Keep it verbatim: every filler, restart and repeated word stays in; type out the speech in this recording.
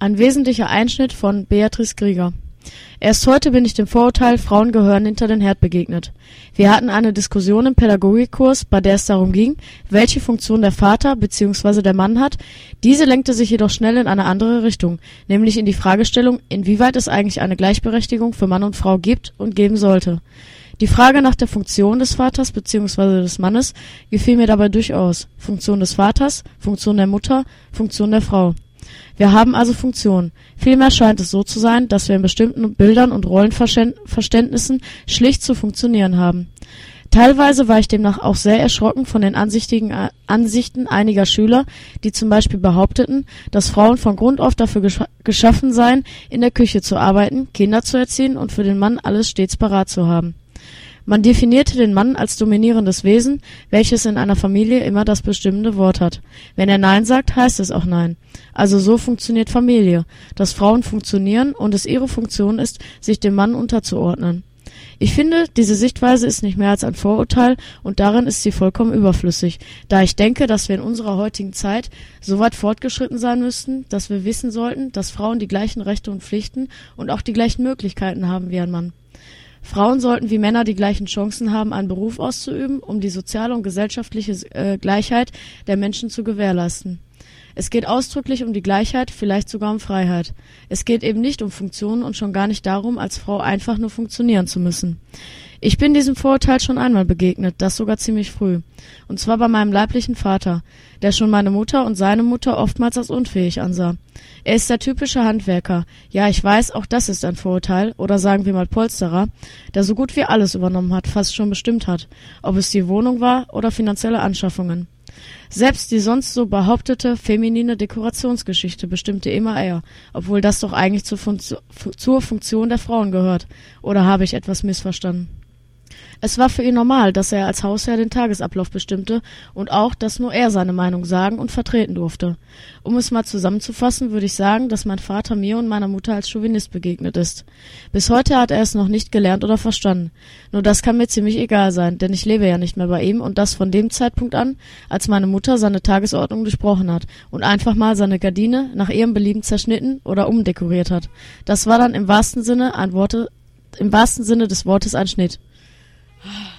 Ein wesentlicher Einschnitt von Beatrice Grieger. Erst heute bin ich dem Vorurteil, Frauen gehören hinter den Herd begegnet. Wir hatten eine Diskussion im Pädagogikkurs, bei der es darum ging, welche Funktion der Vater bzw. der Mann hat. Diese lenkte sich jedoch schnell in eine andere Richtung, nämlich in die Fragestellung, inwieweit es eigentlich eine Gleichberechtigung für Mann und Frau gibt und geben sollte. Die Frage nach der Funktion des Vaters bzw. des Mannes gefiel mir dabei durchaus. Funktion des Vaters, Funktion der Mutter, Funktion der Frau. Wir haben also Funktionen. Vielmehr scheint es so zu sein, dass wir in bestimmten Bildern und Rollenverständnissen schlicht zu funktionieren haben. Teilweise war ich demnach auch sehr erschrocken von den Ansichtigen, äh, Ansichten einiger Schüler, die zum Beispiel behaupteten, dass Frauen von Grund auf dafür gesch geschaffen seien, in der Küche zu arbeiten, Kinder zu erziehen und für den Mann alles stets parat zu haben. Man definierte den Mann als dominierendes Wesen, welches in einer Familie immer das bestimmende Wort hat. Wenn er Nein sagt, heißt es auch Nein. Also so funktioniert Familie, dass Frauen funktionieren und es ihre Funktion ist, sich dem Mann unterzuordnen. Ich finde, diese Sichtweise ist nicht mehr als ein Vorurteil und darin ist sie vollkommen überflüssig, da ich denke, dass wir in unserer heutigen Zeit so weit fortgeschritten sein müssten, dass wir wissen sollten, dass Frauen die gleichen Rechte und Pflichten und auch die gleichen Möglichkeiten haben wie ein Mann. Frauen sollten wie Männer die gleichen Chancen haben, einen Beruf auszuüben, um die soziale und gesellschaftliche äh, Gleichheit der Menschen zu gewährleisten. Es geht ausdrücklich um die Gleichheit, vielleicht sogar um Freiheit. Es geht eben nicht um Funktionen und schon gar nicht darum, als Frau einfach nur funktionieren zu müssen. Ich bin diesem Vorurteil schon einmal begegnet, das sogar ziemlich früh. Und zwar bei meinem leiblichen Vater, der schon meine Mutter und seine Mutter oftmals als unfähig ansah. Er ist der typische Handwerker. Ja, ich weiß, auch das ist ein Vorurteil, oder sagen wir mal Polsterer, der so gut wie alles übernommen hat, fast schon bestimmt hat, ob es die Wohnung war oder finanzielle Anschaffungen. Selbst die sonst so behauptete feminine Dekorationsgeschichte bestimmte immer er, obwohl das doch eigentlich zur, Fun zur Funktion der Frauen gehört. Oder habe ich etwas missverstanden? Es war für ihn normal, dass er als Hausherr den Tagesablauf bestimmte und auch, dass nur er seine Meinung sagen und vertreten durfte. Um es mal zusammenzufassen, würde ich sagen, dass mein Vater mir und meiner Mutter als Chauvinist begegnet ist. Bis heute hat er es noch nicht gelernt oder verstanden. Nur das kann mir ziemlich egal sein, denn ich lebe ja nicht mehr bei ihm und das von dem Zeitpunkt an, als meine Mutter seine Tagesordnung durchbrochen hat und einfach mal seine Gardine nach ihrem Belieben zerschnitten oder umdekoriert hat. Das war dann im wahrsten Sinne ein Worte, im wahrsten Sinne des Wortes ein Schnitt.